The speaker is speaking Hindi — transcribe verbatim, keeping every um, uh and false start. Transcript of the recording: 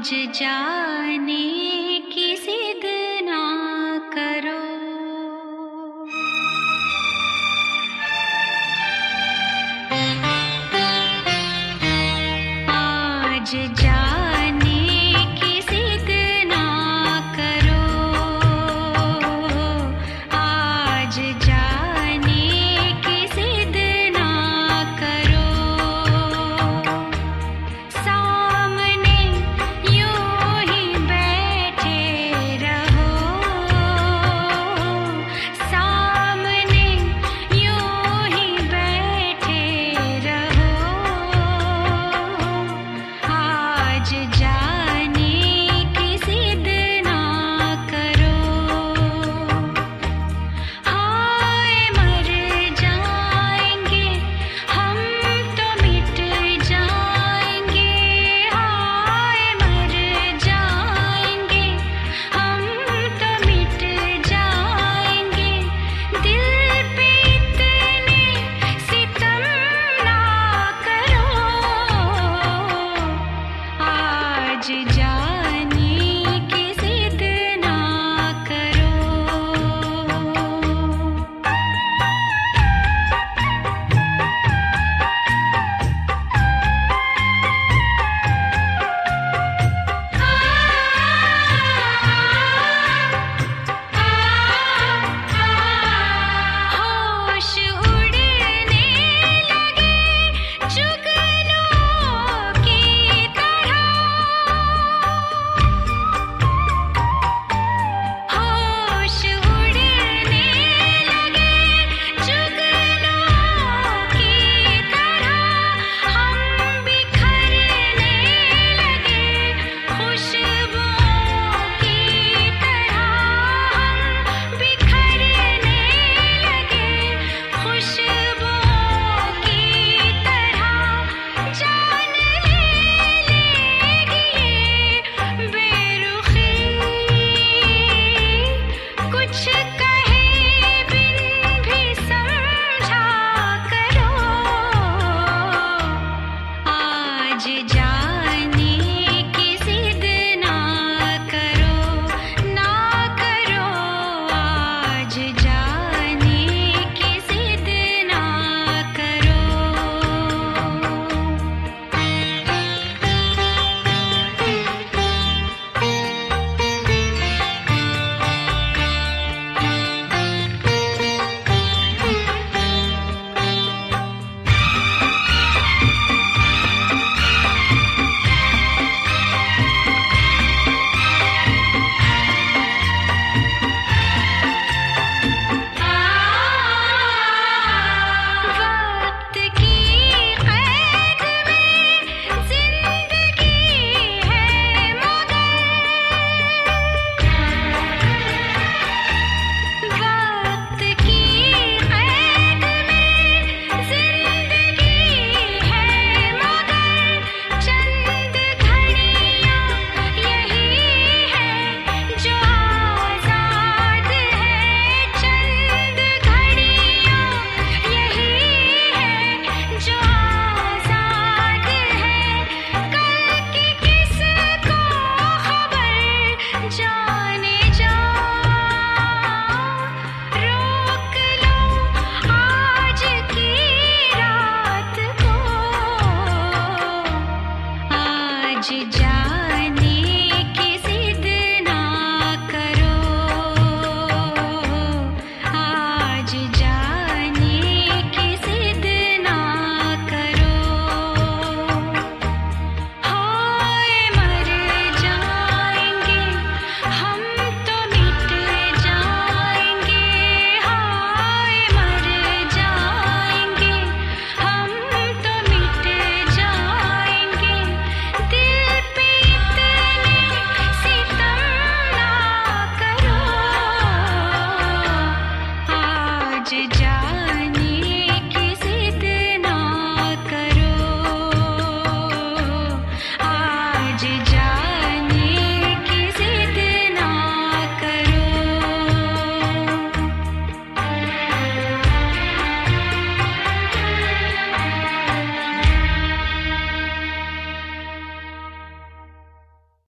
आज जाने की जिद ना करो। आज जाने की जिद ना करो। आज जाने की जिद ना करो। सामने यूं ही बैठे रहो। सामने यूं ही बैठे रहो। आज जाने की जिद ना करो। हाय मर जाएंगे हम तो मिट जाएंगे। हाय मर जाएंगे हम तो मिट जाएंगे। दिल पे इतने सितम ना करो। आज जाने की जिद ना करो। होश उड़ने लगे जुगनू की तरह। होश उड़ने लगे जुगनू की तरह। हम बिखरने लगे खुशबुओं की तरह। हम बिखरने लगे खुशबुओं की तरह। जान ले लेगी ये बेरुखी। कुछ कहे बिन भी समझा करो। आज जाने की जिद ना करो। ना करो। आज जाने की जिद ना करो। वक्त की कैद में जिंदगी है मगर। वक्त की कैद में जिंदगी है मगर। चंद घड़ियां यही है जो आजाद है। चंद घड़ियां यही है जो आजाद है। कल की किसको खबर जाने जा। रोक लो आज की रात को। आज जा